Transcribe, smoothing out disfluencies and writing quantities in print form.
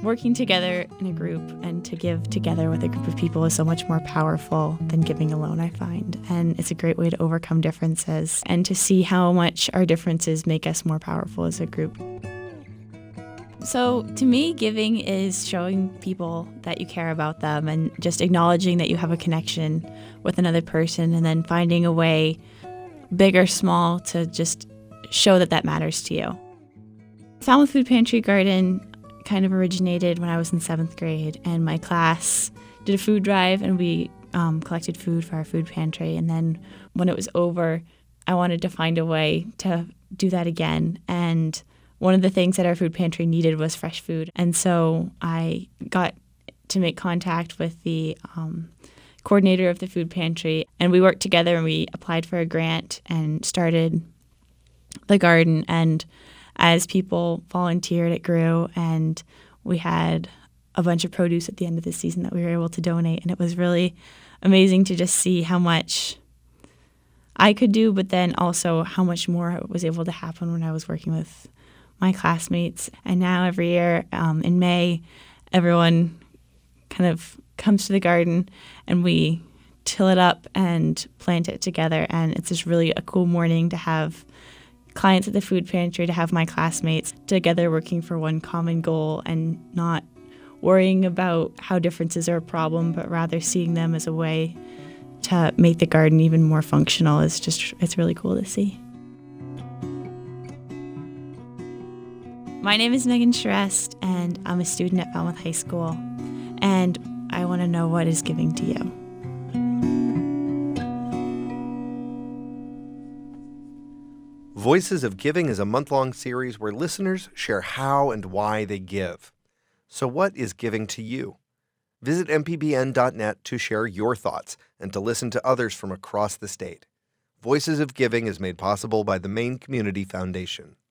working together in a group and to give together with a group of people is so much more powerful than giving alone, I find. And it's a great way to overcome differences and to see how much our differences make us more powerful as a group. So to me, giving is showing people that you care about them and just acknowledging that you have a connection with another person and then finding a way, big or small, to just show that that matters to you. Falmouth Food Pantry Garden kind of originated when I was in 7th grade, and my class did a food drive and we collected food for our food pantry. And then when it was over, I wanted to find a way to do that again. And one of the things that our food pantry needed was fresh food. And so I got to make contact with the coordinator of the food pantry, and we worked together and we applied for a grant and started the garden. And as people volunteered, it grew, and we had a bunch of produce at the end of the season that we were able to donate. And it was really amazing to just see how much I could do, but then also how much more was able to happen when I was working with my classmates. And now every year in May, everyone kind of comes to the garden and we till it up and plant it together. And it's just really a cool morning to have clients at the food pantry, to have my classmates together working for one common goal and not worrying about how differences are a problem, but rather seeing them as a way to make the garden even more functional. It's really cool to see. My name is Megan Shrest, and I'm a student at Falmouth High School, and I want to know, what is giving to you? Voices of Giving is a month-long series where listeners share how and why they give. So what is giving to you? Visit mpbn.net to share your thoughts and to listen to others from across the state. Voices of Giving is made possible by the Maine Community Foundation.